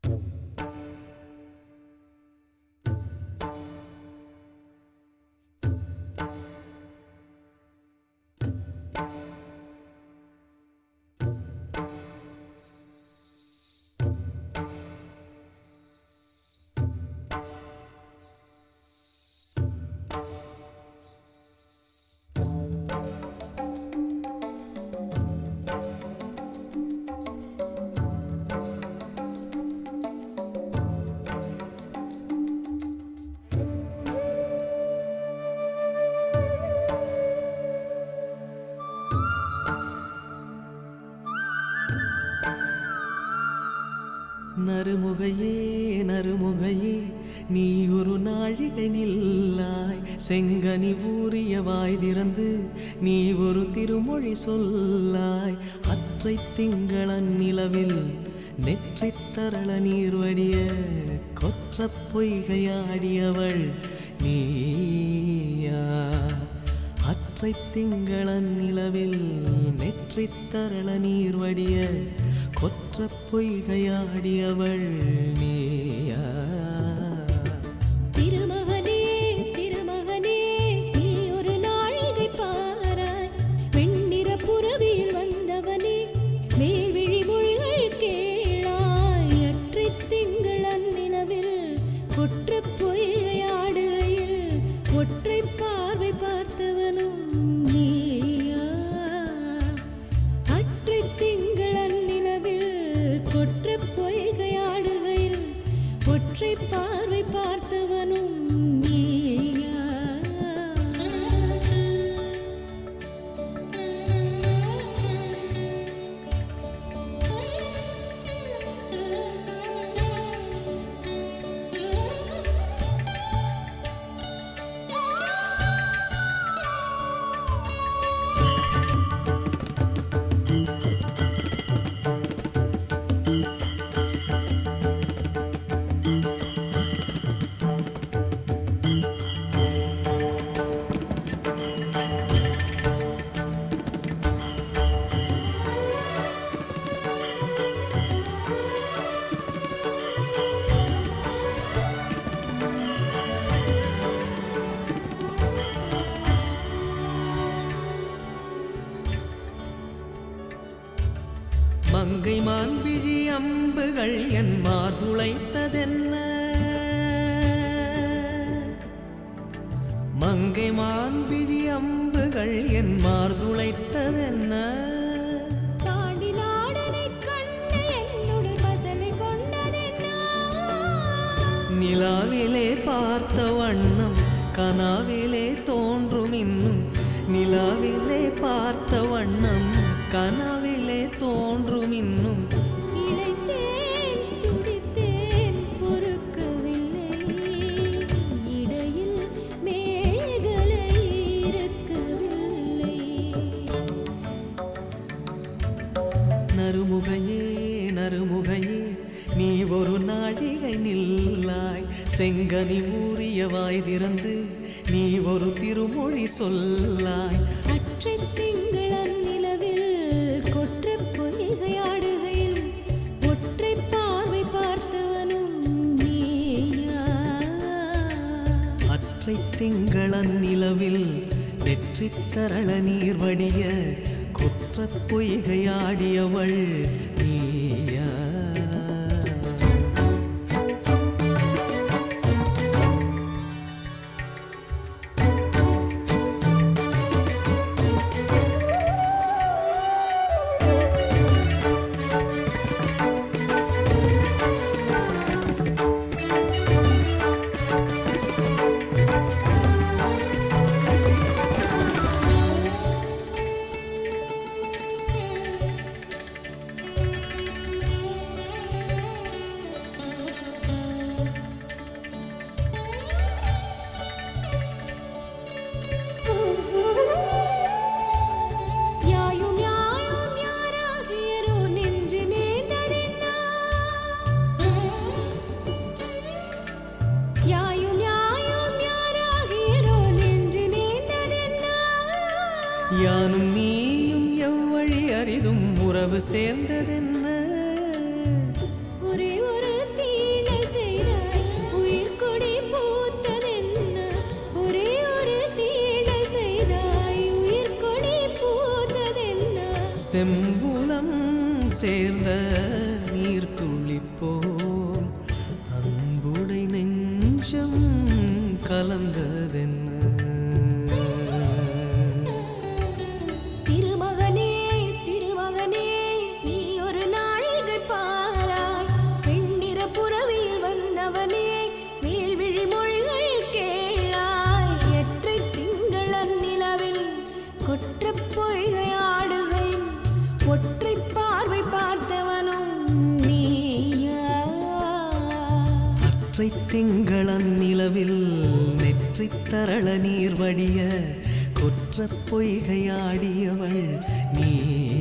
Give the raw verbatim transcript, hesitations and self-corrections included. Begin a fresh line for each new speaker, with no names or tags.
நறுமுகையே நறுமுகையே நீ ஒரு நாழிகை நில்லாய், செங்கனி ஊறிய வாய் திறந்து நீ ஒரு திருமொழி சொல்லாய். அற்றை திங்களன் நிலவில் நெற்றித் தரள நீர் வடிய கொற்ற பொய்கையாடியவள் நீயா? அற்றை திங்களன் நிலவில் நெற்றித் தரள நீர் வடிய கொற்ற பொய்கையாடியவள் நீயா?
திருமகனே திருமகனே நீ ஒரு நாழிகை பாராய், வெண்ணிற புறவியில் வந்தவனே மேல்விழி மொழிகள் கேளாய். அற்றை திங்களன் நிலவில் கொற்ற பொய்கையாடுகையில் ஒற்றை பார்வை பார்த்தவனும் நீயா? அற்றை திங்களன் நிலவில் கொற்ற பொய்கையாடுகையில் ஒற்றை பார்வை பார்த்தவனும் நீயா?
மங்கை மான்விழி அம்புகள் என் மார்துளைத்ததென்ன? மங்கை மான்விழி அம்புகள் என் மார்துளைத்ததென்ன?
தாண்டி நாடனை கண்டு என்னுடன் பசனை கொண்டதென்ன?
நிலாவிலே பார்த்த வண்ணம் கனாவிலே தோன்றும் இன்னும், நிலாவிலே பார்த்த வண்ணம் கனாவிலே தோன்றும் இன்னும்.
இளைத்தேன் துடித்தேன் பொறுக்கவில்லை, இடையில் மேகலை இருக்கவில்லை.
நறுமுகையே நறுமுகையே நீ ஒரு நாழிகை நில்லாய், செங்கனி ஊறிய வாய் திறந்து நீ ஒரு திருமொழி சொல்லாய்.
அற்றை திங்களன் நிலவில் கொற்ற பொய்கையாடுகையில் ஒற்றை பார்வை பார்த்தவனும் நீயா?
அற்றை திங்களன் நிலவில் நெற்றித் தரள நீர் வடிய கொற்ற பொய்கையாடியவள் நீயா? யானும் நீயும் எவ்வழி அரிதும் உறவு சேர்ந்ததென்ன?
ஒரே ஒரு
செம்புலம் சேர்ந்த நீர் துளிப்போல் அன்புடை நெஞ்சம் கலந்ததென்ன.
திருமகனே திருமகனே நீ ஒரு நாழிகை பாராய், வெண்ணிற புறவியில் வந்தவனே மேல்விழி மொழிகள் கேளாய். எற்றை திங்கள் அந்நிலவில் கொற்ற பொய்கை ஆடுகையும் ஒற்றை பார்வை பார்த்தவனும் நீயா.
அற்றை திங்களன் நிலவில் நெற்றி தரள நீர் வடிய கொற்ற பொய்கையாடியவள் நீ.